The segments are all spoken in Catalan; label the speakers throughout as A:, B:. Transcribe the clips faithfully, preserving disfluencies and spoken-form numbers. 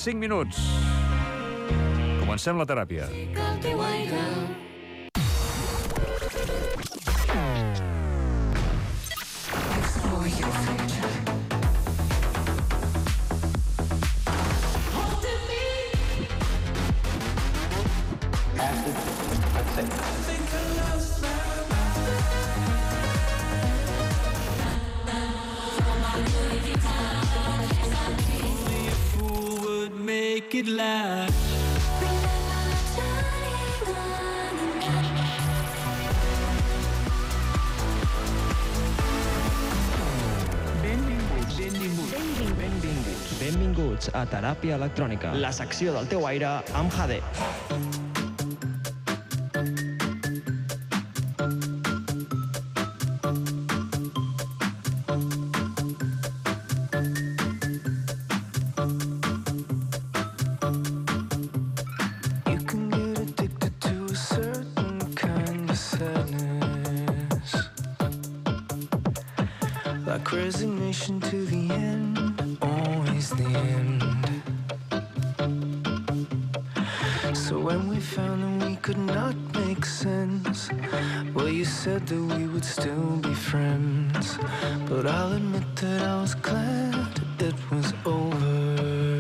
A: cinc minuts. Comencem la teràpia.
B: Make it last. Benvinguts, benvinguts, benvinguts, benvinguts a Teràpia Electrònica, la secció del teu aire amb Jade. Resignation to the end, always the end. So when we found that we could not make sense, well, you said that we would still be friends. But I'll admit that I was glad it was over.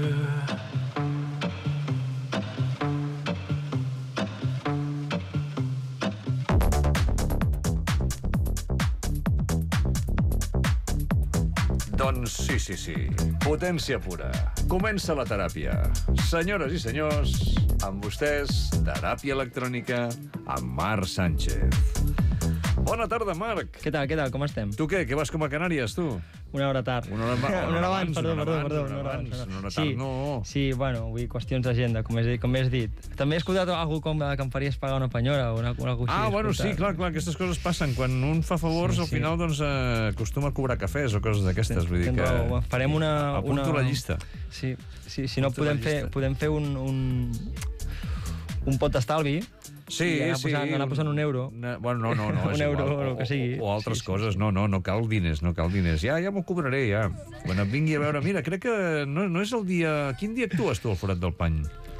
A: Doncs sí, sí, sí. Potència pura. Comença la teràpia. Senyores i senyors, amb vostès, Teràpia Electrònica amb Marc Sánchez. Bona tarda, Marc.
C: Què tal, què tal, com estem?
A: Tu què? Què vas com a Canàries, tu?
C: Una hora tard.
A: Una hora, una hora,
C: una hora abans, perdó,
A: una hora
C: perdó,
A: abans,
C: perdó.
A: Una hora abans, una hora tard,
C: sí,
A: no.
C: Sí, bueno, avui qüestions d'agenda, com, com has dit. També he escoltat algú com que em faries pagar una penyora o una, una cosa
A: Ah,
C: així.
A: bueno, sí, clar, clar, aquestes coses passen. Quan un fa favors, sí, al final, sí. doncs, eh, acostuma a cobrar cafès o coses d'aquestes. Vull dir que...
C: Raó. Farem una...
A: Apunto
C: una...
A: la llista.
C: Sí, sí, si no podem fer, podem fer un, un, un pot d'estalvi.
A: Sí,
C: I anar
A: sí.
C: Posant, anar posant un euro.
A: Una, bueno, no, no, no.
C: un euro,
A: igual.
C: o el que sigui.
A: O, o altres
C: sí, sí,
A: coses.
C: sí.
A: No, no, no cal diners, no cal diners. Ja, ja m'ho cobraré, ja. Quan em vingui a veure... Mira, crec que no, no és el dia... Quin dia actues tu al Forat del Pany?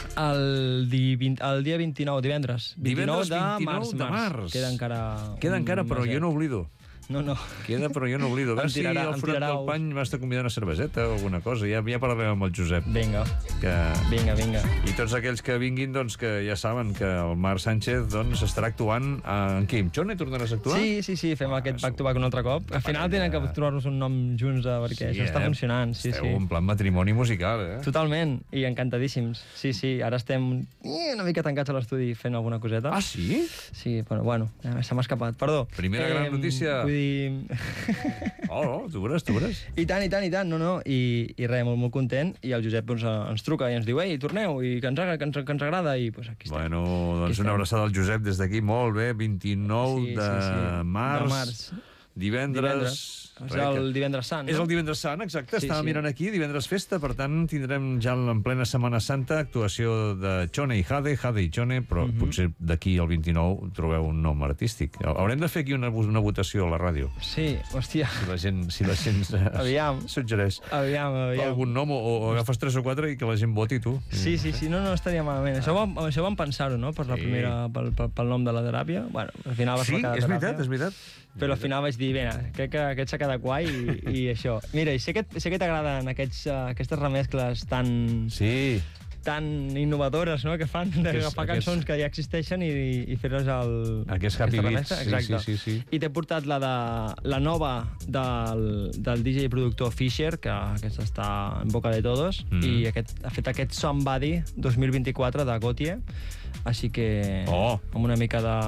C: El, di, vint, el dia vint-i-nou, divendres.
A: Divendres
C: vint-i-nou
A: vint-i-nou
C: de març.
A: de març.
C: Queda encara...
A: Queda encara, però jo no oblido.
C: No, no.
A: Queda, però jo no oblido. A veure si al Forat del Pany m'has de convidar una cerveseta o alguna cosa. Ja, ja parlarem amb el Josep.
C: Vinga.
A: Que...
C: Vinga, vinga.
A: I tots aquells que vinguin, doncs, que ja saben que el Marc Sánchez, doncs, estarà actuant en què? En Xone tornaràs a actuar?
C: Sí, sí, sí, fem aquest back-to-back un altre cop. Al final tenen que trobar-nos un nom junts, perquè sí, això està eh? funcionant. Sí,
A: Esteu
C: sí.
A: en plan matrimoni musical, eh?
C: Totalment, i encantadíssims. Sí, sí, ara estem una mica tancats a l'estudi fent alguna coseta.
A: Ah, sí?
C: Sí, però bueno, se m'ha escapat, perdó.
A: Primera eh, gran notícia.
C: Vull dir...
A: Oh, no, tu veuràs, tu veuràs.
C: I tant, i tant, i tant, no, no, i, i res, molt, molt content, i el Josep doncs, ens truca i ens diu, ei, torneu, i que ens, que ens, que ens agrada, i pues, aquí estem.
A: Bueno, doncs una abraçada al Josep des d'aquí, molt bé, vint-i-nou
C: sí,
A: de,
C: sí, sí.
A: març,
C: de març,
A: divendres...
C: divendres. És el divendres sant, no?
A: És el divendres sant, exacte,
C: sí,
A: estava
C: sí.
A: mirant aquí, divendres festa, per tant tindrem ja en plena Setmana Santa actuació de Xone i Jade, Jade i Xone, però uh-huh. potser d'aquí al vint-i-nou trobeu un nom artístic. Haurem de fer aquí una, una votació a la ràdio.
C: Sí, hòstia.
A: Si la gent, si la gent
C: aviam.
A: suggereix
C: aviam, aviam.
A: algun nom o, o agafes tres o quatre i que la gent voti tu.
C: Sí, sí, sí, no, no estaria malament. Això vam, això vam pensar-ho, no?, per la
A: sí.
C: primera, pel, pel, pel nom de la teràpia. Bueno, al final va ser
A: sí,
C: cada
A: és
C: teràpia.
A: veritat, és veritat.
C: Però al final vaig dir, bé, crec que aquest s'ha quedat guai i, i això. Mira, i sé que, sé que t'agraden aquests, uh, aquestes remescles tan...
A: Sí.
C: tan innovadores, no?, que fan d'agafar
A: Aquests...
C: cançons que ja existeixen i, i fer-les al...
A: Aquests Happy Beats, sí, sí, sí, sí.
C: I t'he portat la, de, la nova del, del D J i productor Fisher, que aquesta està en boca de todos, mm. i aquest, ha fet aquest Somebody dos mil vint-i-quatre de Gautier, així que
A: oh.
C: amb una mica de...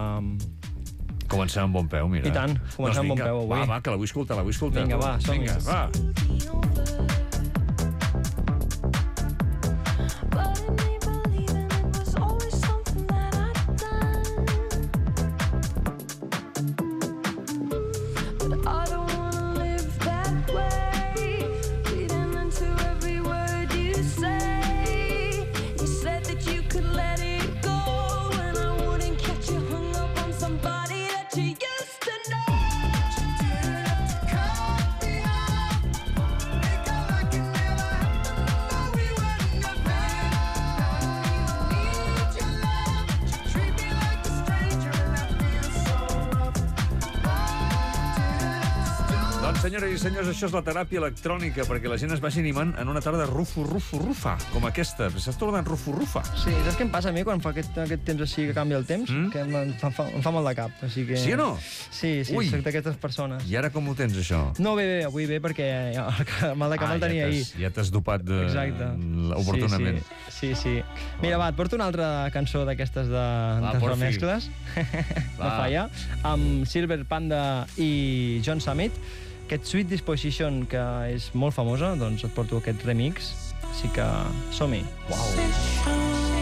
A: Comencem amb bon peu, mira.
C: I tant, comencem doncs amb bon peu avui.
A: Va, va, que la vull escoltar, la vull escoltar.
C: Vinga, va, som-hi.
A: Vinga, va. Senyores i senyors, això és la teràpia electrònica, perquè la gent es vagi animant en una tarda rufo, rufo, rufa, com aquesta. S'està tornant rufo, rufa.
C: Sí, saps què em passa a mi quan fa aquest, aquest temps així que canvia el temps? Mm? Que em fa, fa, em fa mal de cap. Així que...
A: Sí o no?
C: Sí, sí,
A: Ui.
C: soc d'aquestes persones.
A: I ara com ho tens, això?
C: No, bé, bé, avui bé, perquè el mal de cap
A: ah,
C: el tenia
A: ja
C: ahir.
A: Ja t'has dopat de...
C: Exacte.
A: oportunament.
C: Sí, sí. sí. Mira, va, et porto una altra cançó d'aquestes de,
A: va,
C: de remescles. No falla. Amb Silver Panda i John Summit. Aquest Sweet Disposition, que és molt famosa, doncs et porto aquest remix. Així que som-hi. Uau.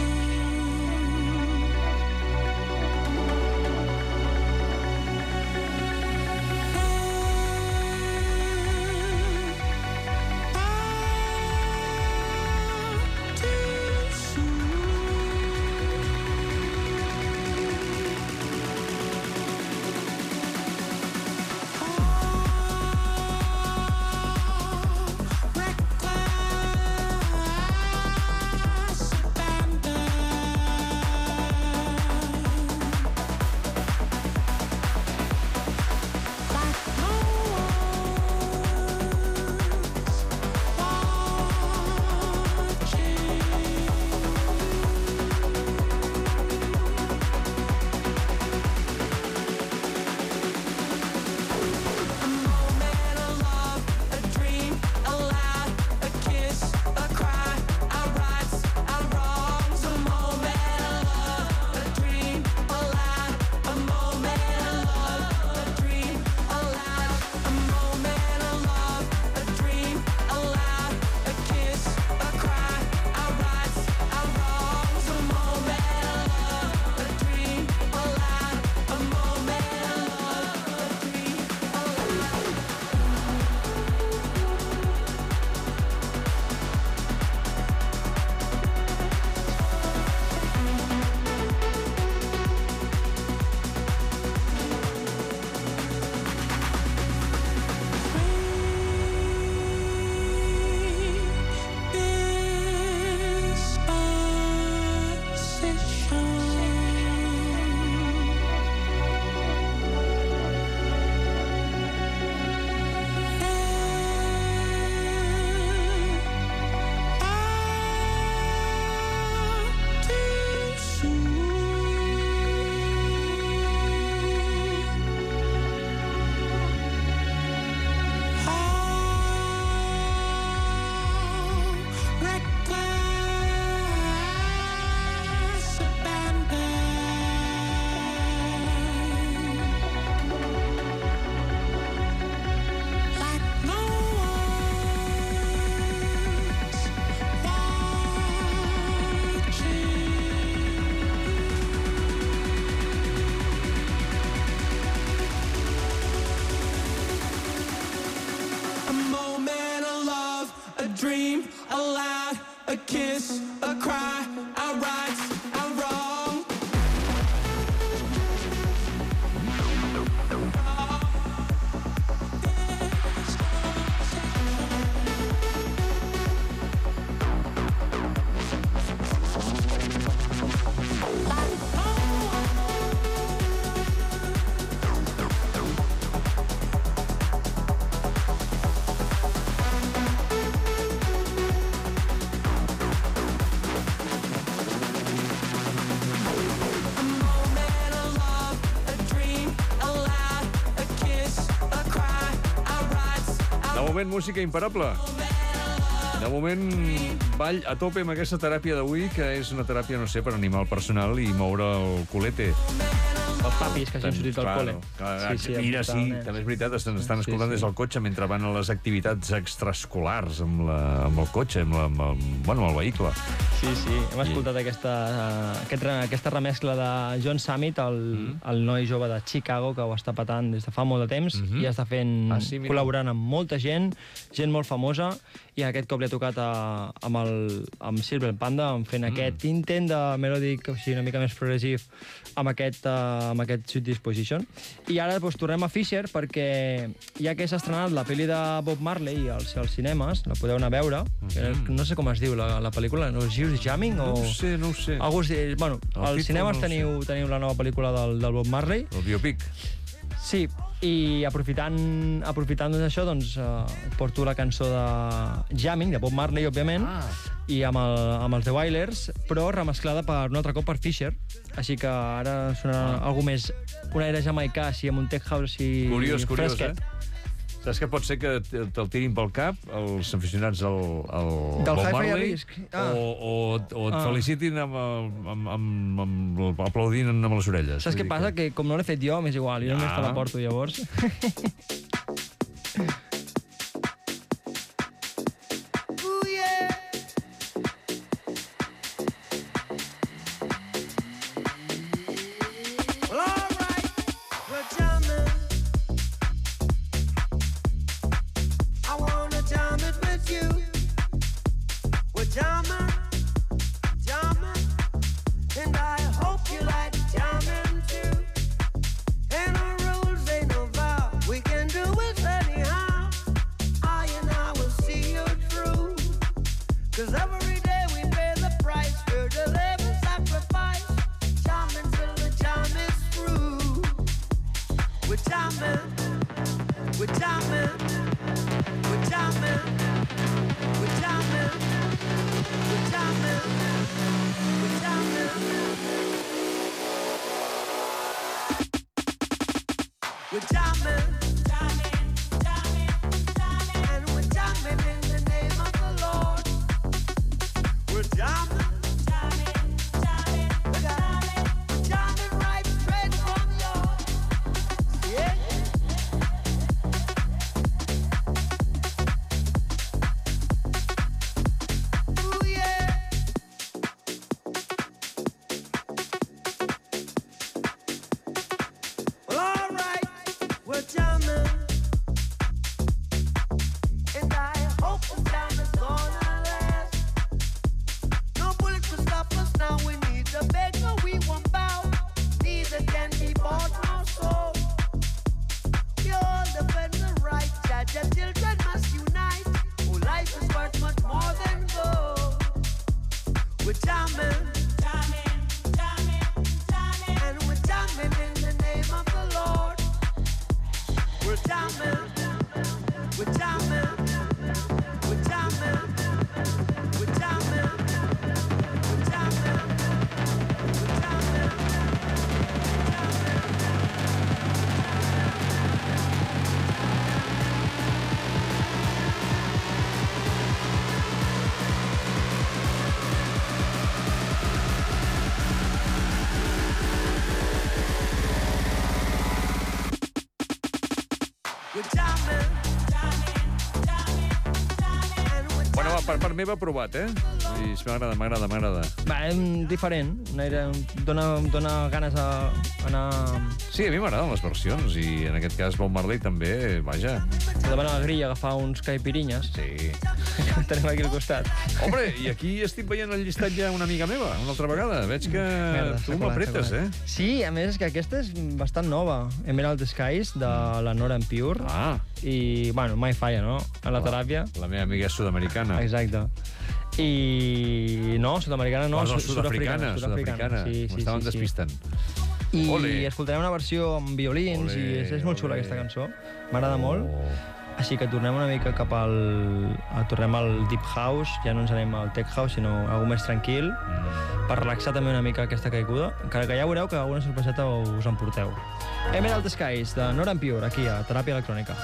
A: moment, música imparable. De moment, ball a tope amb aquesta teràpia d'avui, que és una teràpia, no sé, per animar el personal i moure el culete.
C: Els papis que hagin sortit del
A: claro,
C: col·le.
A: Clar, sí, sí, mira, sí, també és veritat, estan, estan escoltant sí, sí. des del cotxe mentre van a les activitats extraescolars amb, la, amb el cotxe, amb, la, amb, el, bueno, amb el vehicle.
C: Sí, sí, hem I... escoltat aquesta, uh, aquest, aquesta remescla de John Summit, el, mm. el noi jove de Chicago, que ho està patant des de fa molt de temps mm -hmm. i està fent, ah, sí, col·laborant amb molta gent, gent molt famosa, i aquest cop li ha tocat a, amb, el, amb Silver Panda, fent mm. aquest intent de melòdic així una mica més progressiu amb aquest, uh, amb aquest Sweet Disposition. I ara doncs, tornem a Fisher perquè ja que s'ha estrenat la pel·li de Bob Marley als, als cinemes, la podeu anar a veure, mm. no sé com es diu la, la pel·lícula, no és Just Jamming o...
A: No ho sé, no ho sé.
C: Algú es diu, bueno, als cinemes no teniu, teniu la nova pel·lícula del, del Bob Marley.
A: El biopic.
C: Sí, i aprofitant, aprofitant doncs, això, doncs, uh, porto la cançó de Jamming, de Bob Marley, òbviament, ah. i amb, el, amb els The Wailers, però remesclada per un altre cop per Fisher. Així que ara sonarà ah. algú més, un aire jamaicà, així, amb un tech house així
A: curiós, curiós,
C: fresquet.
A: Eh? Saps que pot ser que te'l tirin pel cap els aficionats al, al
C: Del
A: Bob
C: Hi-Fi
A: Marley
C: ah.
A: o, o, o et
C: ah.
A: felicitin amb, amb, amb, amb, aplaudint amb les orelles.
C: Saps què passa? Que com no l'he fet jo, m'és igual, jo només te la porto, llavors.
A: Per part meva, provat, eh? I m'agrada, m'agrada, m'agrada.
C: Va, és diferent. Aire, dona, dona ganes a anar...
A: Sí, a mi m'agraden les versions, i en aquest cas Bob Marley també, vaja.
C: Davant a la grilla agafar uns caipirinyes.
A: Sí.
C: Tenim aquí al costat.
A: Hombre, i aquí estic veient el llistat ja una amiga meva, una altra vegada. Veig que Merda, tu m'apretes, eh?
C: Sí, a més, és que aquesta és bastant nova. Emerald Skies, de la Nora En Pure.
A: Ah.
C: I, bueno, mai falla, no? A la teràpia.
A: La meva amiga és sud-americana.
C: Exacte. I... No, sud-americana no,
A: oh, no sud-africana. Sud-africana, sud sí, sí, m'estaven sí, despistant.
C: I Olé. Escoltarem una versió amb violins Olé. I és, és molt xula aquesta cançó. M'agrada oh. molt. Així que tornem una mica cap al... Tornem al Deep House, ja no ens anem al Tech House, sinó algú més tranquil, mm. per relaxar també una mica aquesta caiguda, encara que ja veureu que alguna sorpreseta us emporteu. Emerald Skies, de Nora En Pure, aquí a Teràpia Electrònica.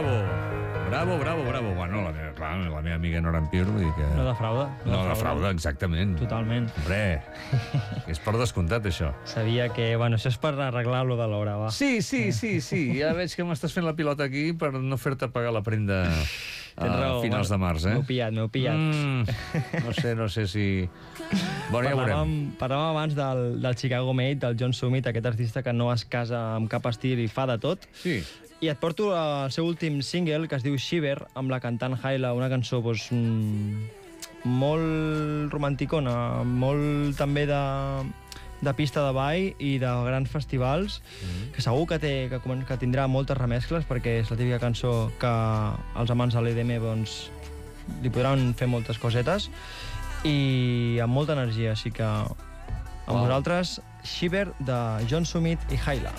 A: bravo. Bravo, bravo, bravo. Bueno, la meva, clar, la meva amiga Nora Empir, vull dir que...
C: No defrauda.
A: No defrauda, exactament.
C: Totalment.
A: Hombre, és per descomptat, això.
C: Sabia que... Bueno, això és per arreglar-lo de l'hora, va.
A: Sí, sí, sí, sí. Ja veig que m'estàs fent la pilota aquí per no fer-te pagar la prenda a finals de març, eh?
C: M'heu pillat, m'heu pillat.
A: Mm, no sé, no sé si... Bueno, ja veurem.
C: Parlàvem abans del, del Chicago Mate, del John Summit, aquest artista que no es casa amb cap estil i fa de tot.
A: Sí.
C: I et porto el seu últim single, que es diu Shiver, amb la cantant Haila, una cançó doncs, mm, molt romanticona, molt també de, de pista de ball i de grans festivals, mm-hmm. que segur que, té, que, que tindrà moltes remescles, perquè és la típica cançó que els amants de l'E D M doncs, li podran fer moltes cosetes, i amb molta energia, així que amb wow. vosaltres, Shiver, de John Summit i Haila.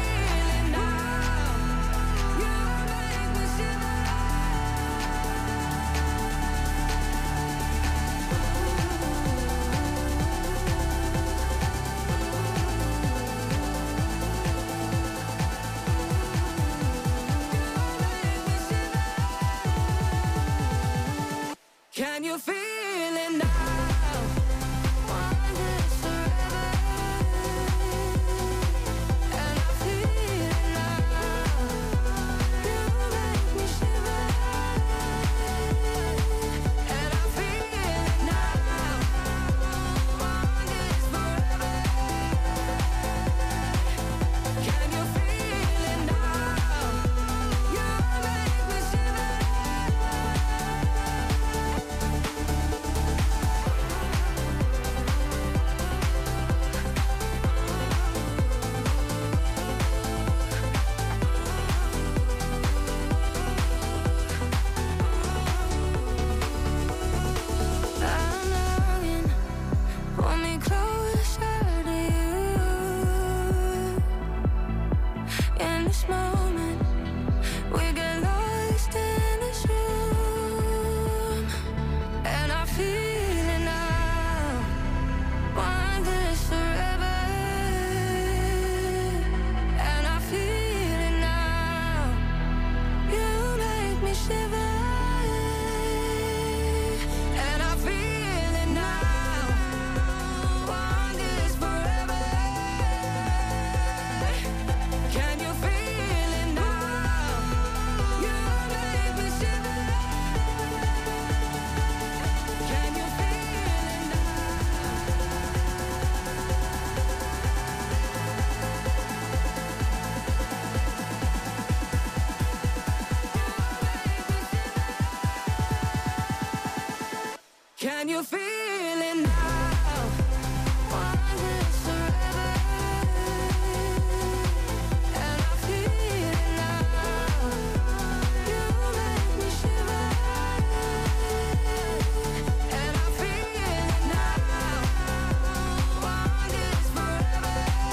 B: Can you feel it now? Want this forever? And I feel it now. You make me shiver. And I feel it now. Want this forever? Can you feel it now? You make me shiver. Can you feel it now? Want this forever? And I feel it now. You make me shiver. And I feel it now. Want this forever?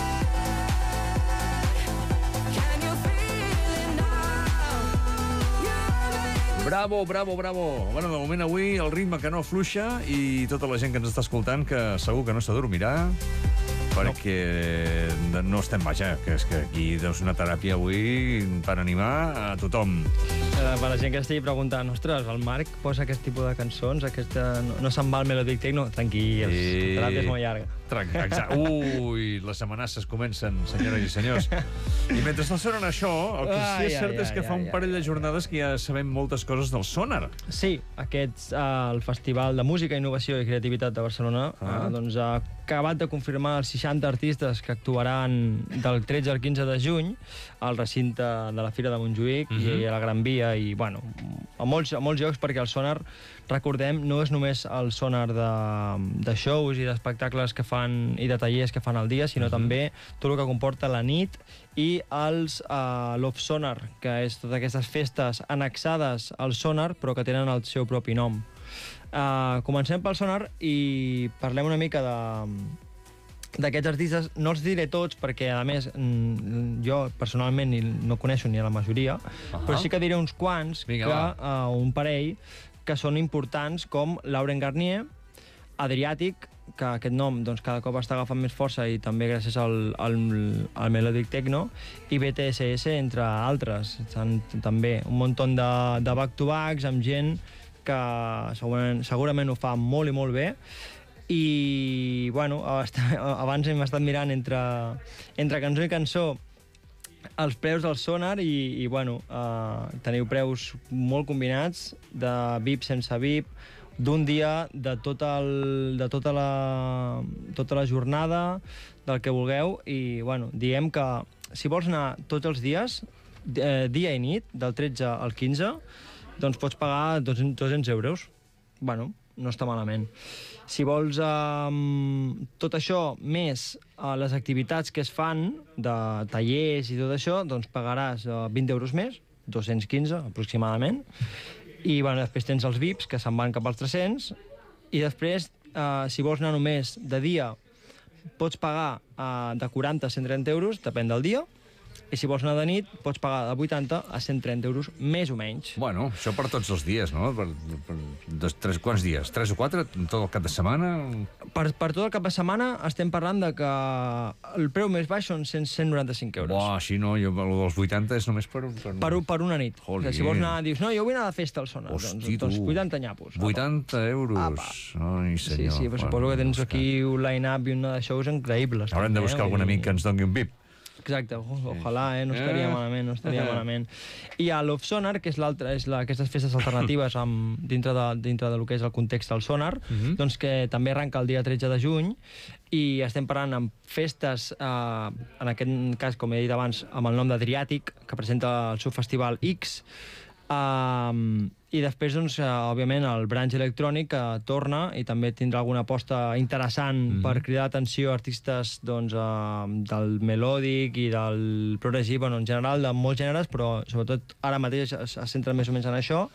B: Can you feel it now? You make
A: Bravo, bravo, bravo. Bueno, de moment avui el ritme que no afluixa i tota la gent que ens està escoltant que segur que no s'adormirà perquè no. no estem, vaja, que és que aquí deus una teràpia avui per animar a tothom.
C: Per la gent que estigui preguntant, ostres, el Marc posa aquest tipus de cançons, aquesta... no, no se'n va el Melodic Techno? Tranquils, I... la teràpia és molt llarga.
A: Exacte. Ui, les amenaces comencen, senyores i senyors. I mentre no sonen això, el que sí és cert és que fa un parell de jornades que ja sabem moltes coses del Sonar.
C: Sí, aquest, uh, el Festival de Música, Innovació i Creativitat de Barcelona ah. uh, doncs, ha acabat de confirmar els seixanta artistes que actuaran del tretze al quinze de juny al recinte de la Fira de Montjuïc uh -huh. i a la Gran Via i, bueno, a molts, a molts llocs, perquè el Sonar, recordem, no és només el Sonar de, de shows i d'espectacles que fan i de tallers que fan al dia, sinó uh -huh. també tot el que comporta la nit i els uh, Love Sonar, que és totes aquestes festes annexades al Sonar, però que tenen el seu propi nom. Uh, comencem pel Sonar i parlem una mica de d'aquests artistes. No els diré tots perquè, a més, jo personalment no coneixo ni a la majoria, uh -huh. però sí que diré uns quants, Vinga, que, uh, un parell, que són importants, com Lauren Garnier, Adriàtic, que aquest nom doncs, cada cop està agafant més força i també gràcies al, al, al Melodic Techno, i B T S S, entre altres. Estan també un munt de, de back-to-backs amb gent que segurament, segurament ho fa molt i molt bé. I, bueno, abans hem estat mirant entre, entre cançó i cançó els preus del Sonar i, i bueno, eh, teniu preus molt combinats, de V I P sense V I P, d'un dia, de, tot el, de tota, la, tota la jornada, del que vulgueu, i bueno, diem que si vols anar tots els dies, eh, dia i nit, del tretze al quinze, doncs pots pagar dos-cents euros. Bueno, no està malament. Si vols eh, tot això, més eh, les activitats que es fan, de tallers i tot això, doncs pagaràs eh, vint euros més, dos-cents quinze aproximadament, i bueno, després tens els V I Ps, que se'n van cap als tres-cents, i després, eh, si vols anar només de dia, pots pagar eh, de quaranta a cent trenta euros, depèn del dia, i si vols anar de nit, pots pagar de vuitanta a cent trenta euros, més o menys.
A: Bueno, això per tots els dies, no? Per, per, dos, tres, quants dies? Tres o quatre? Tot el cap de setmana?
C: Per, per tot el cap de setmana estem parlant de que el preu més baix són cent noranta-cinc euros.
A: Buah, així no, jo, el dels vuitanta és només per... Per,
C: per, per una nit. O sigui, si vols anar, dius, no, jo vull anar de festa al Sonar.
A: Hosti,
C: doncs, doncs vuitanta nyapos.
A: vuitanta euros.
C: Apa.
A: Ai, senyor.
C: Sí, sí, però suposo que tens aquí un line-up i una de shows increïbles.
A: Haurem de buscar
C: eh?
A: algun amic que ens doni un V I P.
C: Exacte, ojalà, eh? No estaria
A: Eh.
C: malament, no estaria malament. I a Love Sonar, que és l'altra, és la, aquestes festes alternatives amb, dintre, de, dintre de lo que és el context del Sonar, uh -huh. doncs que també arranca el dia tretze de juny, i estem parlant amb festes, eh, en aquest cas, com he dit abans, amb el nom d'Adriàtic, que presenta el seu festival X, eh, i després, doncs, eh, òbviament, el branch electrònic que torna i també tindrà alguna aposta interessant mm -hmm. per cridar l'atenció a artistes doncs, eh, del melòdic i del progressiu, bueno, en general, de molts gèneres, però sobretot ara mateix es, es centra més o menys en això.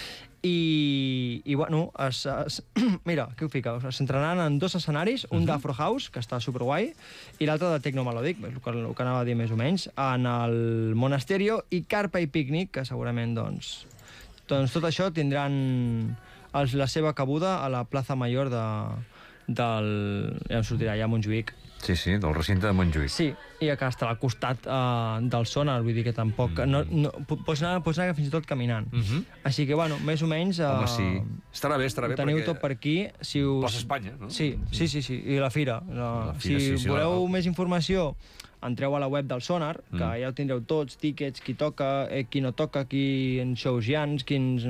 C: I, i bueno, es, es, mira, què ho fica? Es centraran en dos escenaris, un uh -huh. d'Afro House, que està superguai, i l'altre de Tecno Melòdic, el que, el que anava a dir més o menys, en el Monasterio, i Carpa i Picnic, que segurament, doncs, doncs tot això tindran els, la seva cabuda a la plaça Major de, del... ja em sortirà, ja a Montjuïc.
A: Sí, sí, del recinte de Montjuïc.
C: Sí, i que està al costat uh, del Sonar, vull dir que tampoc... Mm. No, no, pots, anar, pots anar fins i tot caminant. Mm -hmm. Així que, bueno, més o menys... Uh,
A: Home, sí. Estarà bé, estarà bé,
C: teniu
A: perquè...
C: tot per aquí. Si us...
A: Plaça Espanya, no?
C: Sí, sí, sí, sí. I la fira. La...
A: La fira
C: si
A: sí, sí,
C: voleu
A: la...
C: més informació, entreu a la web del Sonar, que mm. ja ho tindreu tots, tíquets, qui toca, eh, qui no toca, qui en shows hi ha, quins...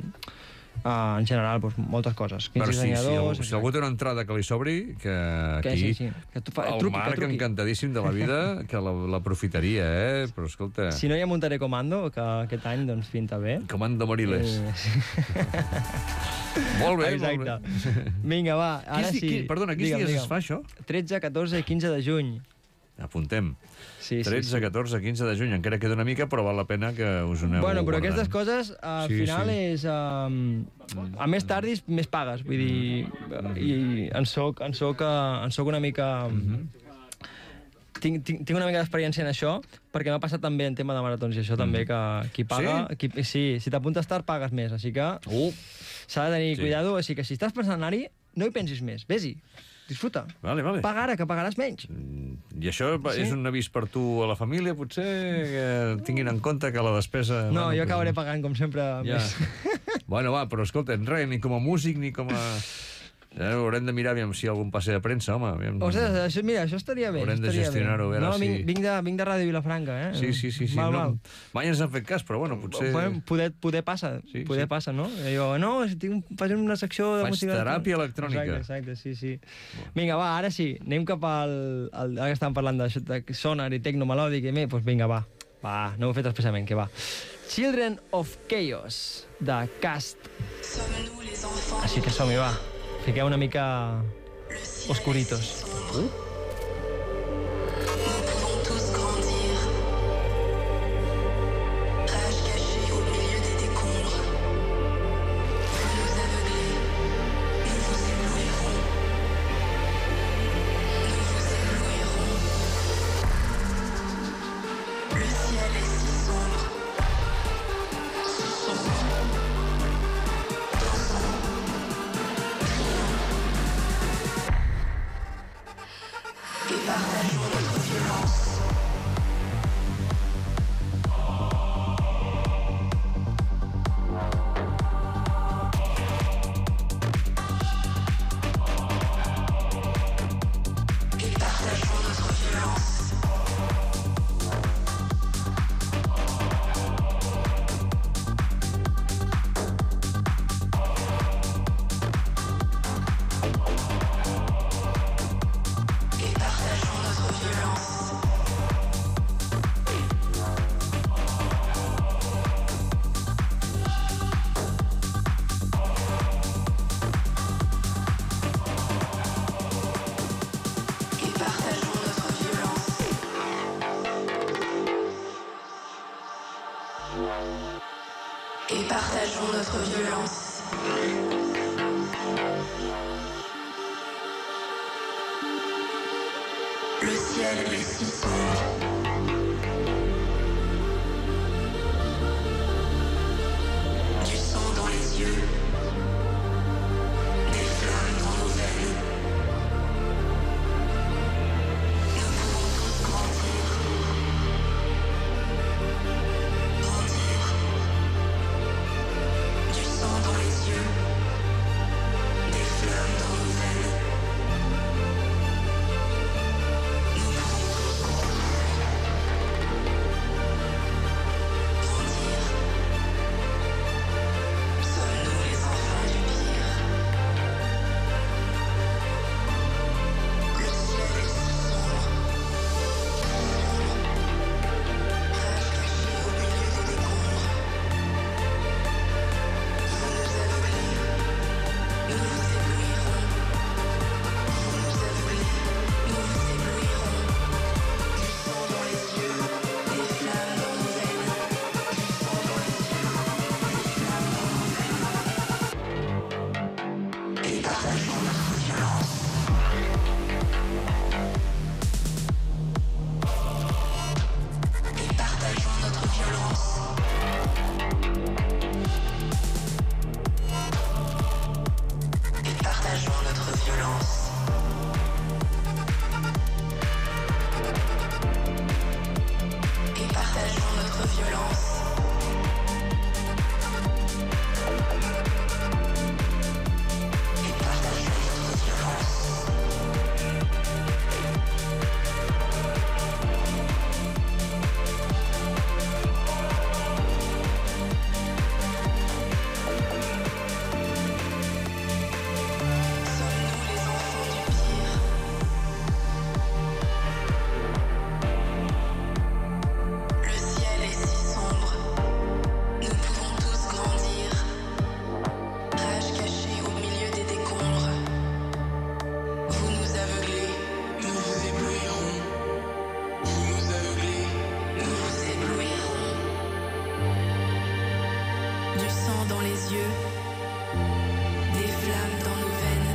C: Uh, en general, doncs, moltes coses. Quins
A: Però sí,
C: dissenyadors...
A: si, si algú té una entrada que li sobri, que aquí...
C: Que sí, sí. Que tu fa...
A: el
C: truqui,
A: Marc,
C: que truqui.
A: encantadíssim de la vida, que l'aprofitaria, eh? Però escolta...
C: Si no hi ha Monteré Comando, que aquest any, doncs, pinta bé.
A: Comando Moriles.
C: Eh...
A: Molt bé,
C: exacte.
A: molt bé.
C: Vinga, va, ara
A: quins,
C: sí.
A: Qui, perdona, quins
C: digue'm,
A: dies
C: digue'm.
A: es fa, això?
C: tretze, catorze i quinze de juny.
A: Apuntem.
C: Sí,
A: tretze,
C: sí, sí.
A: catorze, quinze de juny. Encara queda una mica, però val la pena que us aneu
C: Bueno, però
A: guardant.
C: aquestes coses, al
A: Sí,
C: final,
A: sí.
C: és... Um, a més tardis, més pagues. Vull dir, i en soc, en soc, uh, en soc una mica... Tinc, tinc, tinc una mica d'experiència en això, perquè m'ha passat també en tema de maratons i això també, que qui paga...
A: Sí?
C: Qui, sí, si t'apuntes tard, pagues més, així que
A: Uh,
C: s'ha de tenir
A: Sí.
C: cuidado. Així que si estàs pensant en anar-hi, no hi pensis més. Vés-hi, disfruta.
A: vale, vale.
C: Paga ara, que pagaràs menys.
A: I això
C: Sí.
A: és un avís per tu a la família, potser? Que tinguin en compte que la despesa...
C: No,
A: bueno,
C: jo
A: pues,
C: acabaré pagant, com sempre,
A: Ja.
C: més.
A: Bueno, va, però escolta, res, ni com a músic, ni com a... Eh, haurem de mirar aviam si hi ha algun passe de premsa, home. Aviam...
C: Ostres, això, mira, això estaria bé.
A: Haurem de
C: estaria bé.
A: gestionar-ho, a veure
C: no,
A: si-
C: vinc, vinc, de, vinc de Ràdio Vilafranca, eh?
A: Sí, sí, sí. sí.
C: Mal,
A: no,
C: mal.
A: mai ens han fet cas, però bueno, potser...
C: Bueno, poder, poder passa,
A: Sí,
C: poder
A: sí.
C: passa, no? I jo, no, si tinc, facin una secció de
A: Faig
C: música...
A: teràpia electrònica.
C: Exacte, exacte, sí, sí. Vinga, va, ara sí, anem cap al... al ara que estàvem parlant de, de sonar i tecno melòdic i més, doncs vinga, va. Va, no ho he fet expressament, que va. Children of Chaos, de Cast. Així que som-hi, va. Fiqueu una mica oscuritos. Uh?
D: et partageons notre violence. Le ciel est si sombre. Du sang dans les yeux, des flammes dans nos veines. Nous pouvons tous grandir. Grandir. Du sang dans les yeux, des flammes dans nos veines. Nous pouvons tous grandir. Grandir. Sommes-nous les enfants du pire? Le ciel est si sombre. Rage cachée au milieu des décombres. Vous nous aveuglez, nous vous éblouirons. Vous nous aveuglez, nous vous éblouirons. Du sang dans les yeux, des flammes dans nos veines. Du sang dans les yeux, des flammes dans nos veines. Et partageons notre violence. Et partageons notre violence. Et partageons notre violence. Et partageons notre violence. Et partageons notre violence. Sommes-nous les enfants du pire? Le ciel est si sombre. Nous pouvons tous grandir. Rage cachée au milieu des décombres. Vous nous aveuglez, nous vous éblouirons. Vous nous aveuglez, nous vous éblouirons. Du sang dans les yeux, des flammes dans nos veines.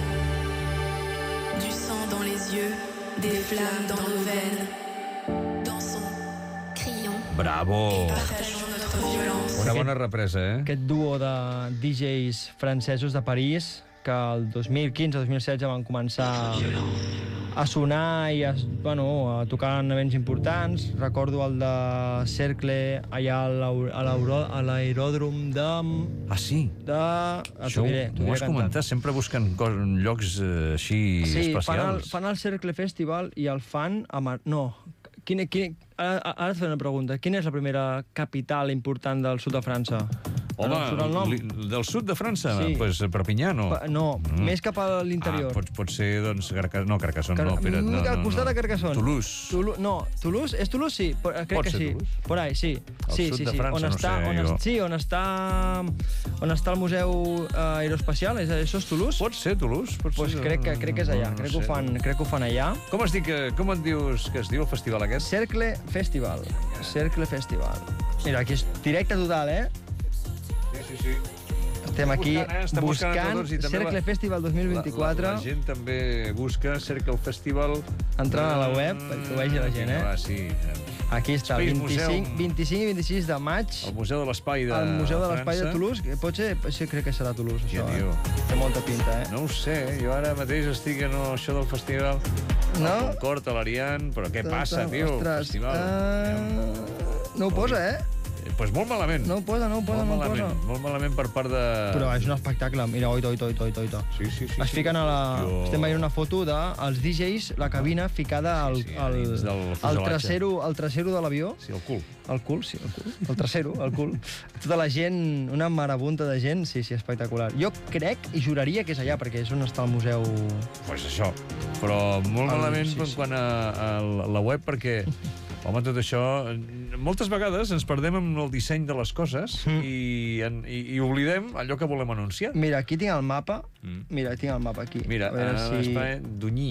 D: Du sang dans les yeux, des flammes dans nos veines. Dansons, crions,
A: Bravo!
D: partageons notre violence.
A: Una bona represa, eh?
C: Aquest duo de D Js francesos de París que el dos mil quinze dos mil setze van començar a sonar i a, bueno, a tocar en events importants. Recordo el de Cercle allà a l'au- a l'auro- a l'aeròdrom de...
A: Ah, sí?
C: de... et
A: Això
C: ho diré, t'ho
A: m'ho
C: diré
A: has
C: cantant.
A: comentat, sempre busquen cos, llocs eh, així
C: Sí, fan el,
A: especials.
C: fan el Cercle Festival i el fan a Mar... No, quina, quina, ara, ara et faré una pregunta. Quina és la primera capital important del sud de França?
A: Home,
C: No et surt el nom?
A: li- del sud de França?
C: Sí.
A: Pues Perpinyà, no?
C: Pa- No,
A: Mm.
C: més cap a l'interior.
A: Ah, pot, pot ser, doncs, Carcassonne. No, Carcassonne,
C: Car-
A: no, espera't. No,
C: mica
A: no,
C: al costat
A: no.
C: de Carcassonne.
A: Toulouse.
C: Tulu no, Toulouse? És Toulouse? Sí, por, crec
A: Pot
C: que
A: ser
C: sí.
A: Toulouse.
C: Por ahí, sí.
A: Al
C: sí,
A: sud
C: sí,
A: de
C: sí.
A: França,
C: on
A: no
C: està,
A: sé,
C: on
A: jo.
C: es, sí, on està, on està el Museu eh, Aeroespacial, és, això és Toulouse?
A: Pot ser Toulouse? Pot
C: Pues
A: ser,
C: crec que, crec que és allà,
A: no, no
C: crec, que ho
A: sé.
C: fan, crec que ho fan allà.
A: Com es diu, que, com et dius que es diu el festival aquest?
C: Cercle Festival. Cercle Festival. Mira, aquí és directe total, eh?
A: Sí, sí, sí.
C: Estem aquí
A: buscant, eh? Estem buscant
C: buscant
A: entre tots i també
C: Cercle
A: la-
C: Festival dos mil vint-i-quatre.
A: La, la, la gent també busca Cercle Festival.
C: Entrant a la web, perquè ho vegi la gent, eh?
A: Va, sí.
C: Aquí està,
A: Space
C: vint-i-cinc,
A: Museum.
C: vint-i-cinc i vint-i-sis de maig.
A: El Museu de l'Espai de
C: Al Museu de l'Espai de
A: França.
C: Toulouse, que pot ser, sí, crec que serà Toulouse,
A: Ja,
C: això,
A: tio.
C: eh? Té molta pinta, eh?
A: No ho sé, jo ara mateix estic en això del festival.
C: No?
A: El Concord, a l'Ariane, però què passa, tio?
C: Ostres,
A: Festival.
C: uh, no ho posa, eh?
A: Doncs pues molt malament.
C: No ho posa, no ho posa,
A: molt
C: no ho
A: malament,
C: posa.
A: molt malament per part de...
C: Però és un espectacle. Mira, oito, oito, oito, oito, oito.
A: Sí, sí, sí.
C: Es
A: sí.
C: fiquen a la...
A: Jo-
C: Estem veient una foto dels D Js, la cabina ficada al,
A: Sí, sí, a
C: al,
A: dins del
C: al,
A: fuselatge.
C: trasero, al trasero de l'avió.
A: Sí, el cul.
C: El cul, sí, el cul. El trasero, el cul. Tota la gent, una marabunta de gent, sí, sí, espectacular. Jo crec i juraria que és allà, perquè és on està el museu...
A: Pues això. Però molt
C: El-
A: malament
C: sí,
A: en
C: sí.
A: quant a, a la web, perquè... Home, tot això... Moltes vegades ens perdem en el disseny de les coses
C: Mm.
A: i, en, i, i oblidem allò que volem anunciar.
C: Mira, aquí tinc el mapa.
A: Mm.
C: Mira, tinc el mapa aquí.
A: Mira,
C: a veure
A: uh,
C: si...
A: si... Dunyí.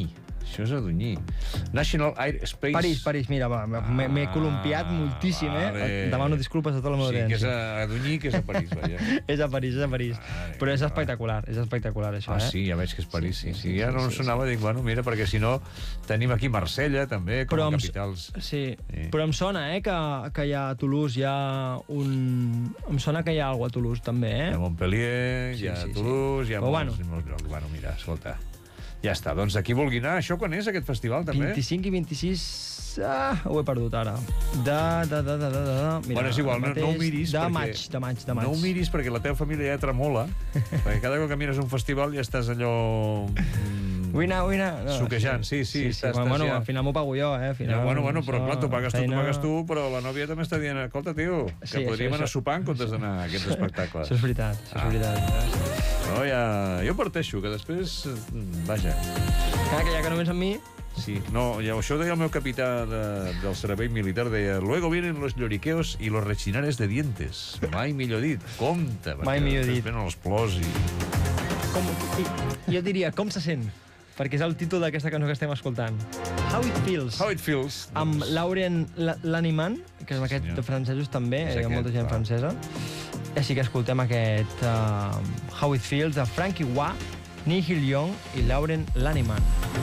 A: Això és a Dunyí. National Airspace...
C: París, París, mira, va, m'he m'he columpiat moltíssim, eh?
A: vale.
C: Demano disculpes a tota la meva
A: Sí, que és
C: audiència.
A: a, a Dunyí, que és a París, vaja.
C: És a París, és a París.
A: Vale,
C: Però és
A: vale.
C: espectacular, és espectacular, això,
A: Ah,
C: eh?
A: sí, ja veig que és París, sí.
C: Sí,
A: sí,
C: sí,
A: ja no em
C: sí,
A: sonava, dic, bueno, mira, perquè si no tenim aquí Marsella, també, com
C: Però
A: a
C: em-
A: capitals.
C: Sí,
A: Sí.
C: però em sona, eh, que, que hi ha a Toulouse, hi ha un... Em sona que hi ha alguna a Toulouse, també, eh?
A: Hi ha Montpellier,
C: Sí,
A: hi ha
C: sí, sí.
A: Toulouse, hi ha
C: Però
A: molts, molts llocs. Bueno, mira, escolta, ja està. Doncs aquí vulgui anar. Això quan és, aquest festival, també?
C: vint-i-cinc i vint-i-sis... Ah, ho he perdut ara. De, de, de, de, de, de... Mira,
A: Bueno, és igual, no, no ho miris
C: de
A: perquè...
C: maig, de maig, de maig.
A: No ho miris perquè la teva família ja tremola, perquè cada cop que mires un festival ja estàs allò... mm,
C: Vull anar, vull anar... No,
A: Suquejant, sí, sí,
C: sí,
A: estàs-
C: bueno,
A: estàs
C: bueno,
A: ja-
C: al final m'ho pago jo, eh? Al final,
A: Ja, bueno, bueno, però
C: això,
A: clar, t'ho pagues tu, t'ho
C: feina-
A: pagues tu, però la nòvia també està dient, escolta, tio, que
C: Sí,
A: podríem
C: això-
A: anar a
C: això-
A: sopar en comptes d'anar a aquests espectacles.
C: Això és veritat, això és
A: Ah.
C: veritat.
A: No, ja... Jo parteixo, que després... mm, Vaja.
C: Clar, que ja que només amb mi...
A: Sí, no, ja, això deia el meu capità de, del servei militar, deia luego vienen los lloriqueos y los rechinares de dientes. Mai millor dit, compte,
C: Mai
A: perquè
C: millor
A: després
C: dit.
A: venen els plors i...
C: Com, i, jo diria, com se sent? Perquè és el títol d'aquesta cançó que estem escoltant. How It Feels.
A: How it feels.
C: Amb
A: Doncs,
C: Lauren La- Laniman, que és amb aquest
A: senyor.
C: de francesos també,
A: És
C: hi ha
A: aquest,
C: molta gent
A: va.
C: francesa. Així que escoltem aquest uh, How It Feels de Frankie Wah, Nihil Young i Lauren Laniman.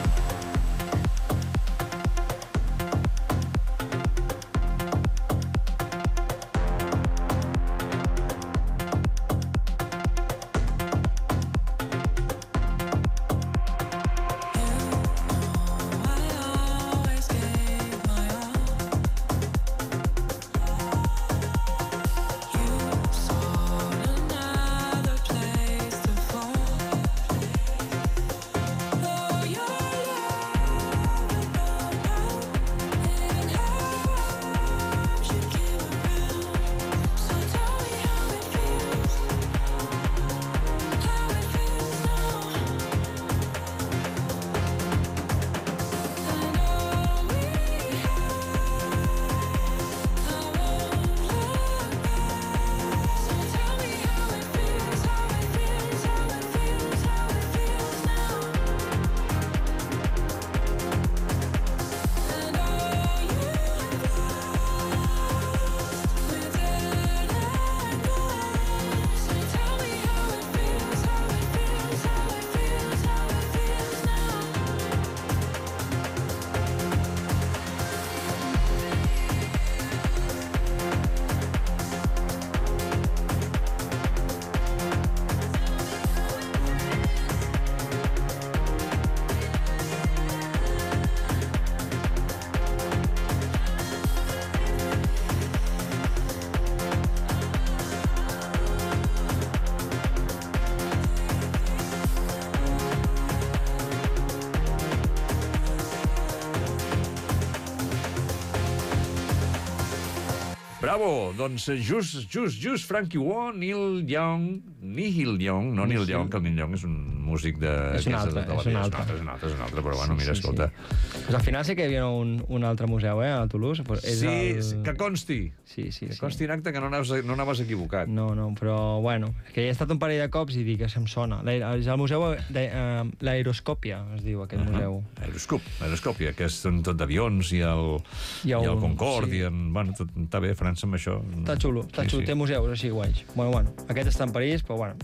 A: Bravo! Doncs just, just, just Frankie Wah, Neil Young, Nihil Young, no Neil Young, que el Neil Young és un músic de...
C: És un altre,
A: de la
C: és un
A: vida,
C: altre.
A: És un altre, és un altre, però bueno, mira,
C: Sí, sí,
A: escolta...
C: sí. Pues al final sí que hi havia un, un altre museu, eh, a Toulouse. Però és
A: Sí,
C: el...
A: que consti.
C: Sí, sí,
A: Que
C: sí.
A: consti en acte que no anaves, no anaves equivocat.
C: No, no, però, bueno, que he estat un parell de cops i dic que se'm sona. L'aer- És el museu de uh, l'Aeroscòpia, es diu, aquest museu.
A: Aeroscop, aeroscòpia, que són tot d'avions i el,
C: Hi
A: i
C: ha
A: el
C: un-
A: Concorde,
C: sí.
A: i en, bueno, tot, està bé, França amb això.
C: Està xulo, està xulo, té museus així guais. Bueno, bueno, aquest està en París, però bueno.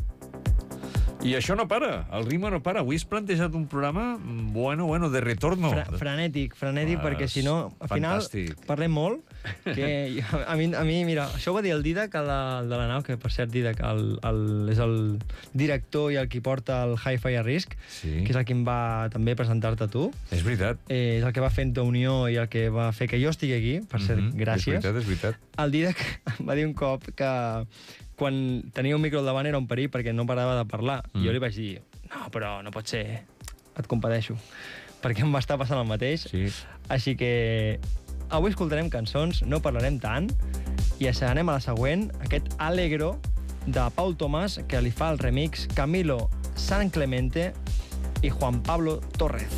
A: I això no para, el ritme no para. Avui has plantejat un programa, bueno, bueno, de retorno.
C: Fra frenètic, frenètic,
A: Ah,
C: perquè si no, al final
A: fantàstic.
C: parlem molt, que a mi, a mi, mira, això ho va dir el Didac, el de, el de la nau, que per cert Didac el, el, és el director i el qui porta el Hi-Fi a Risc,
A: Sí.
C: que és el que em va també presentar-te a tu.
A: És veritat.
C: Eh, és el que va fent d'unió i el que va fer que jo estigui aquí, per cert,
A: Mhm,
C: gràcies.
A: És veritat, és veritat.
C: El Didac em va dir un cop que quan tenia un micro al davant era un perill perquè no parava de parlar.
A: Mm.
C: I jo li vaig dir, no, però no pot ser, et compadeixo. Perquè em va estar passant el mateix.
A: Sí.
C: Així que avui escoltarem cançons, no parlarem tant, i anem a la següent, aquest Alegro de Paul Tomàs, que li fa el remix Camilo San Clemente i Juan Pablo Torres.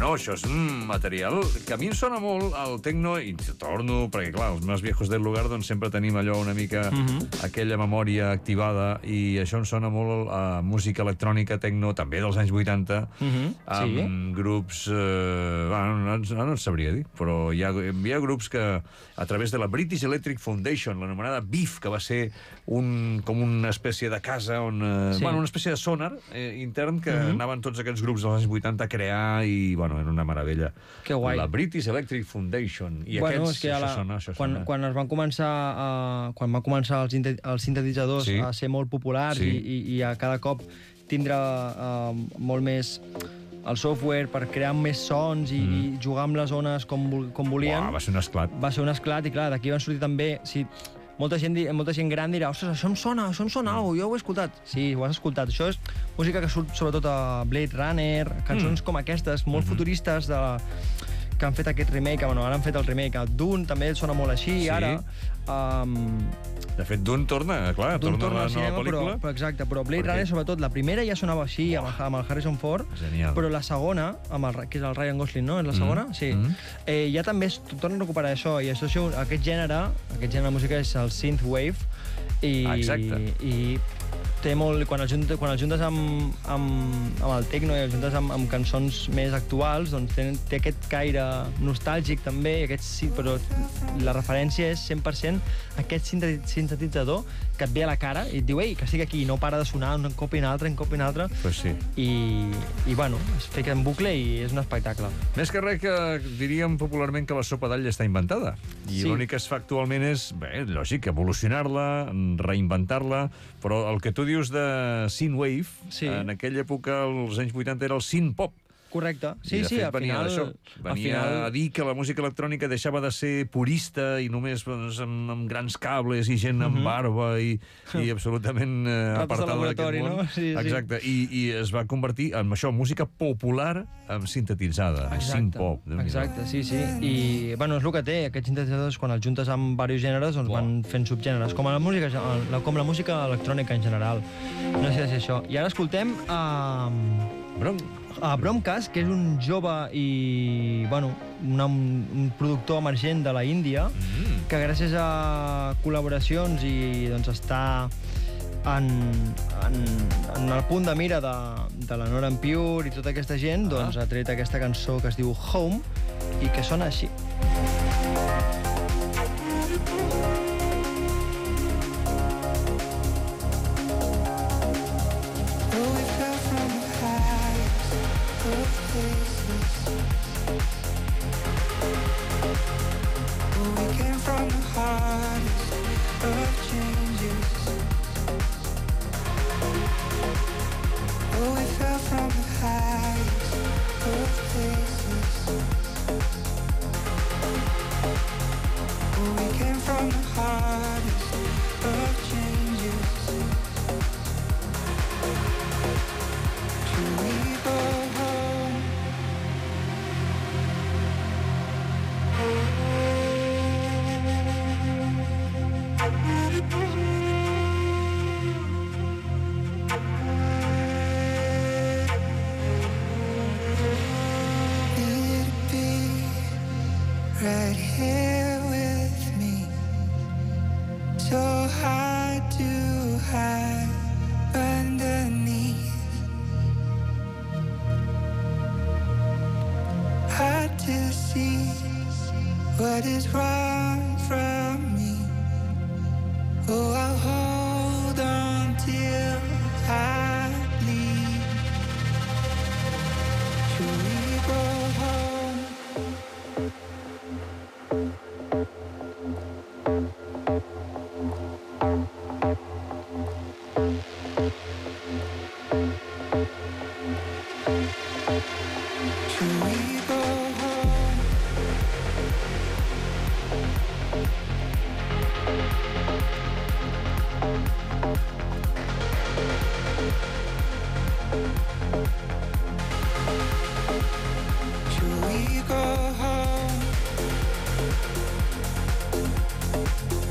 A: Bueno, això és un material que a mi em sona molt el tecno, i torno, perquè clar, els meus viejos del lugar doncs sempre tenim allò una mica mm-hmm. aquella memòria activada, i això em sona molt a música electrònica, tecno, també dels anys vuitanta, mm-hmm. amb sí. grups... Eh, bueno, no, no, no et sabria dir, però hi ha, hi ha grups que a través de la British Electric Foundation, l'anomenada B I F, que va ser un, com una espècie de casa, on, eh, sí. bueno, una espècie de sonar eh, intern que mm-hmm. anaven tots aquests grups dels anys vuitanta a crear, i bueno, era una meravella.
C: Que guai.
A: La British Electric Foundation. I
C: bueno,
A: aquests,
C: és que
A: això
C: la,
A: sona, això
C: quan,
A: sona.
C: quan es van començar a, quan van començar els, els sintetitzadors sí. a ser molt populars sí. i, i, i a cada cop tindre uh, molt més el software per crear més sons i, mm. i jugar amb les ones com, com volien.
A: Uau, va ser un esclat.
C: Va ser un esclat, i clar, d'aquí van sortir també... Si, molta gent, molta gent gran dirà, ostres, això em sona, això em sona, mm. jo ho he escoltat. Sí, ho has escoltat. Això és música que surt sobretot a Blade Runner, cançons mm. com aquestes, molt mm-hmm. futuristes, de, que han fet aquest remake, bueno, ara han fet el remake. Dune també sona molt així, sí. ara... Um,
A: de fet, Dune torna, clar,
C: Dune
A: torna, torna a la
C: cinema,
A: nova pel·lícula.
C: Però, però exacte, però Blade
A: Perquè...
C: Runner, sobretot, la primera ja sonava així, oh. amb, el, amb el Harrison Ford,
A: genial.
C: Però la segona, amb el, que és el Ryan Gosling, no? És la segona? Mm. Sí. Mm. Eh, ja també es torna a recuperar això, i això, aquest gènere, aquest gènere de música és el synthwave, i,
A: ah, exacte.
C: i té molt... Quan el, junta, quan el juntes amb, amb, amb el techno i el juntes amb, amb cançons més actuals, doncs té, té aquest caire nostàlgic també, aquest, però la referència és cent per cent aquest sintetitzador que et ve a la cara i et diu, ei, que estic aquí, i no para de sonar un cop i un altre, un cop i un altre.
A: Pues sí.
C: I, i bueno, es fica en bucle i és un espectacle.
A: Més que res que diríem popularment que la sopa d'all ja està inventada. I sí. l'únic que es fa actualment és, bé, lògic, evolucionar-la, reinventar-la, però el que tu dius de synthwave, sí. en aquella època, als anys vuitanta, era el synth-pop.
C: Correcte. Sí,
A: I de
C: sí,
A: fet,
C: al
A: venia
C: final...
A: Això. Venia
C: final...
A: a dir que la música electrònica deixava de ser purista i només doncs, amb, amb grans cables i gent amb barba i, i absolutament eh, apartada d'aquest món.
C: No? Sí,
A: exacte. Sí. I, I es va convertir en això, música popular amb sintetitzada, synth-pop.
C: Exacte, sí, sí. I, bueno, és el que té, aquests sintetitzadors, quan els juntes amb diversos gèneres, doncs wow. van fent subgèneres, com la música, com la música electrònica en general. No sé si és això. I ara escoltem... Uh...
A: Brom.
C: A Bromcast, que és un jove i, bueno, una, un productor emergent de la Índia, mm. que gràcies a col·laboracions i doncs està en, en, en el punt de mira de, de la Nora En Pure i tota aquesta gent, ah. doncs ha tret aquesta cançó que es diu Home i que sona així.
B: Right here with me, so hard to hide underneath. Hard to see what is wrong from me. Oh, I'll hold on till I bleed. Should we go home? Should we go home? Should we go home?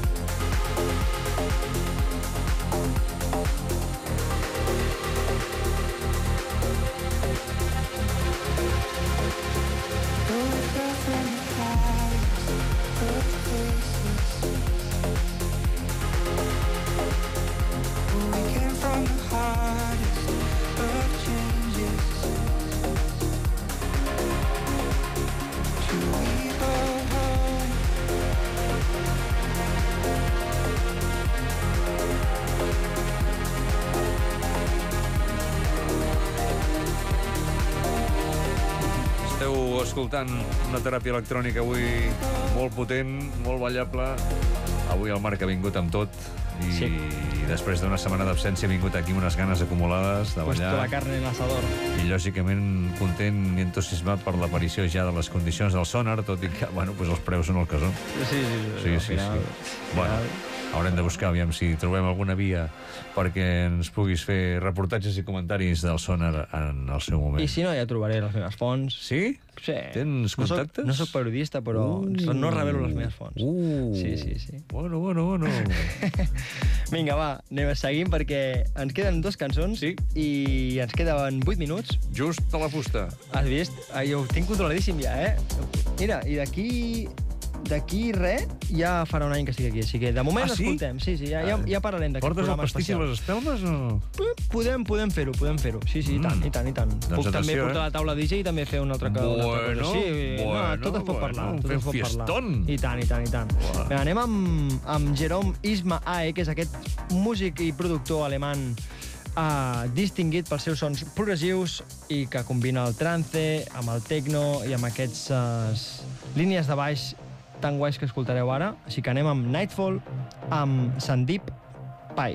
A: escoltant una teràpia electrònica avui molt potent, molt ballable. Avui el Marc ha vingut amb tot i sí. després d'una setmana d'absència ha vingut aquí amb unes ganes acumulades de ballar.
C: Puesto la carne en l'asador.
A: I lògicament content i entusiasmat per l'aparició ja de les condicions del sonar, tot i que, bueno, pues els preus són el que són.
C: Sí, sí, sí.
A: sí, sí,
C: final,
A: sí. Bueno, haurem de buscar, aviam si trobem alguna via perquè ens puguis fer reportatges i comentaris del sonar en el seu moment.
C: I si no, ja trobaré les meves fonts.
A: Sí?
C: Sí.
A: Tens contactes?
C: No soc, no soc periodista, però uh, no revelo les meves fonts.
A: Uh,
C: sí, sí, sí.
A: Bueno, bueno, bueno.
C: Vinga, va, anem a seguir perquè ens queden dos cançons
A: sí.
C: i ens queden vuit minuts.
A: Just a la fusta.
C: Has vist? Ah, jo ho tinc controladíssim ja, eh? Mira, i d'aquí... D'aquí res, ja farà un any que estic aquí, així que de moment
A: ah, sí?
C: escoltem. Sí, sí, ja, ja, ja parlarem d'aquest programa especial.
A: Portes el pastís i les espelmes o...?
C: Podem, podem fer-ho, podem fer-ho. Sí, sí, mm. i tant, i tant, i tant.
A: Doncs
C: Puc
A: atenció,
C: també
A: eh?
C: portar la taula D J i també fer una altra,
A: bueno,
C: una altra cosa. Sí,
A: bueno,
C: no, tot es pot
A: bueno,
C: parlar. Tot
A: fem
C: es pot
A: fiestón.
C: parlar. I tant, i tant, i tant.
A: Wow.
C: Bé, anem amb, amb Jerome Isma-Ae, que és aquest músic i productor alemany uh, distinguit pels seus sons progressius i que combina el trance amb el techno i amb aquests uh, línies de baix tan guais que escoltareu ara. Així que anem amb Nightfall, amb Sandeep Pai.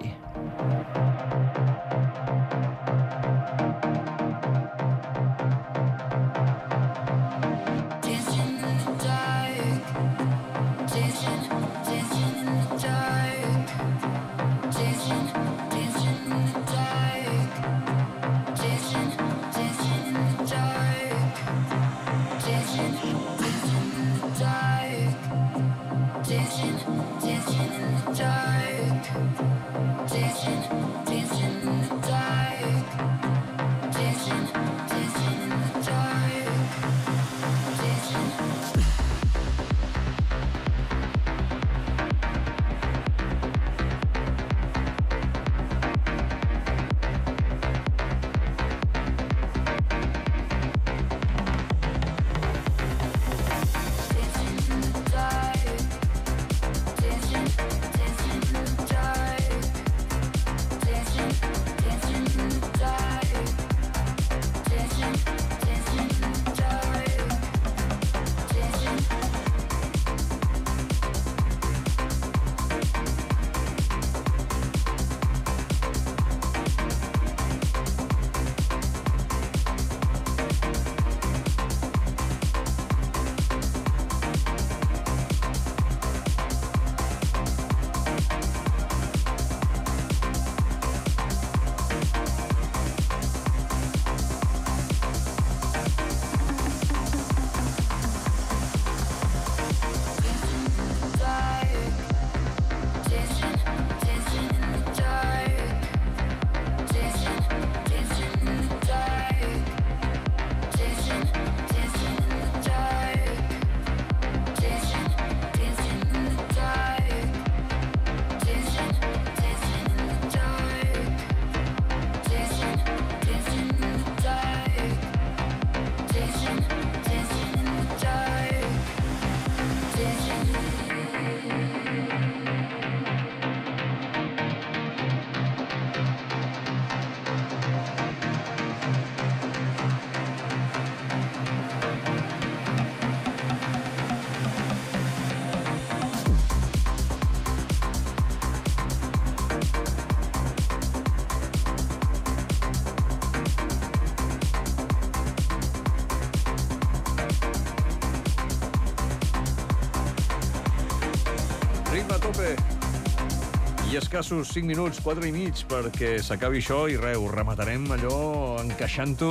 A: Escassos cinc minuts, quatre i mig, perquè s'acabi això i res, ho rematarem allò encaixant-ho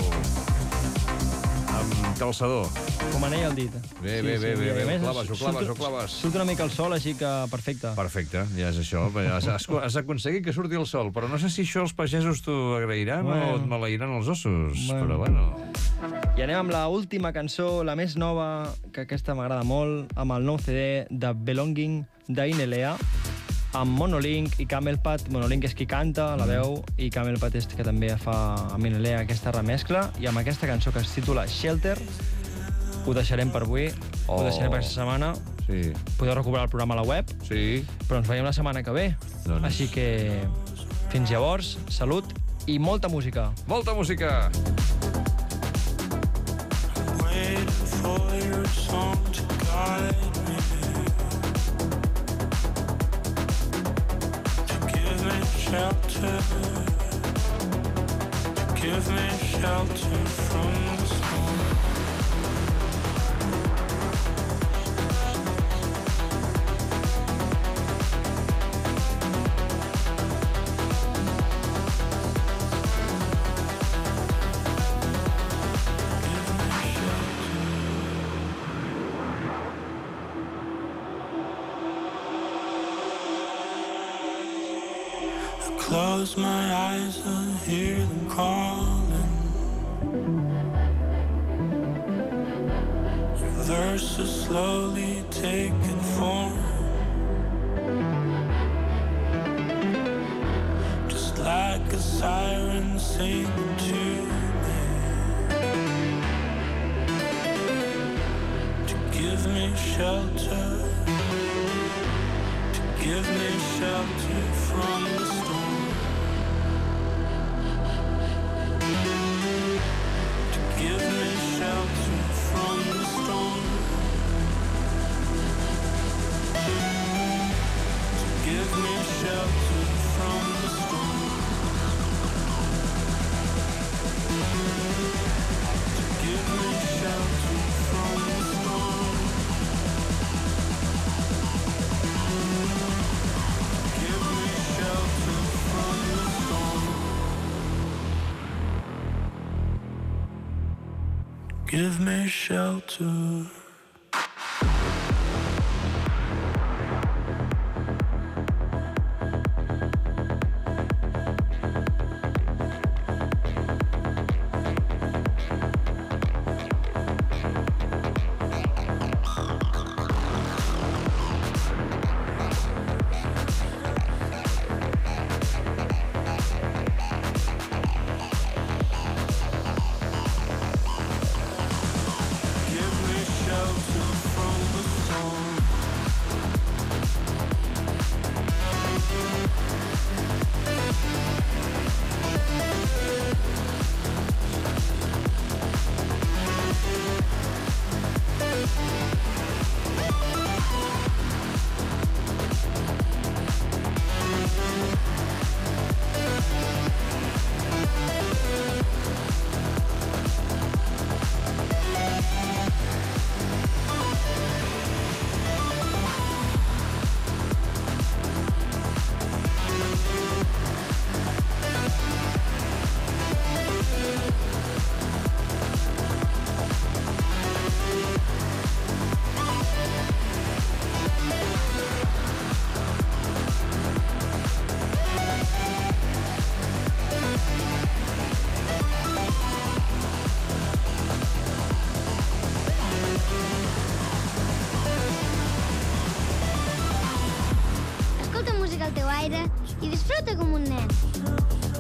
A: amb calçador.
C: Com anell al dit.
A: Bé, bé, bé, bé, bé, ho claves, ho claves, ho claves.
C: Surt una mica el sol, així que perfecte. Perfecte,
A: ja és això. Has, has aconseguit que surti el sol, però no sé si això els pagesos t'ho agrairan bueno. o et malairan els ossos, bueno. però bueno...
C: I anem amb l'última cançó, la més nova, que aquesta m'agrada molt, amb el nou C D de Belonging d'Inelea, amb Monolink i Camelpat. Monolink és qui canta, la veu, i Camelpat és que també fa amb Inelea aquesta remescla, i amb aquesta cançó que es titula Shelter, ho deixarem per avui, oh. ho deixarem per aquesta setmana.
A: Sí.
C: Podeu recuperar el programa a la web,
A: sí.
C: però ens veiem la setmana que ve. Doncs... Així que fins llavors, salut i molta música.
A: Molta música! Wait.
B: favorite song to guide me, to give me shelter, to give me shelter from the storm. Close my eyes and hear them calling. Verses slowly taking form, just like a siren singing to me, to give me shelter, to give me shelter from the storm. Give me shelter from the storm. Give me shelter from the storm. Give me shelter from the storm. Give me shelter from the storm. Give me shelter.
E: Escolta música al teu aire i disfruta com un nen.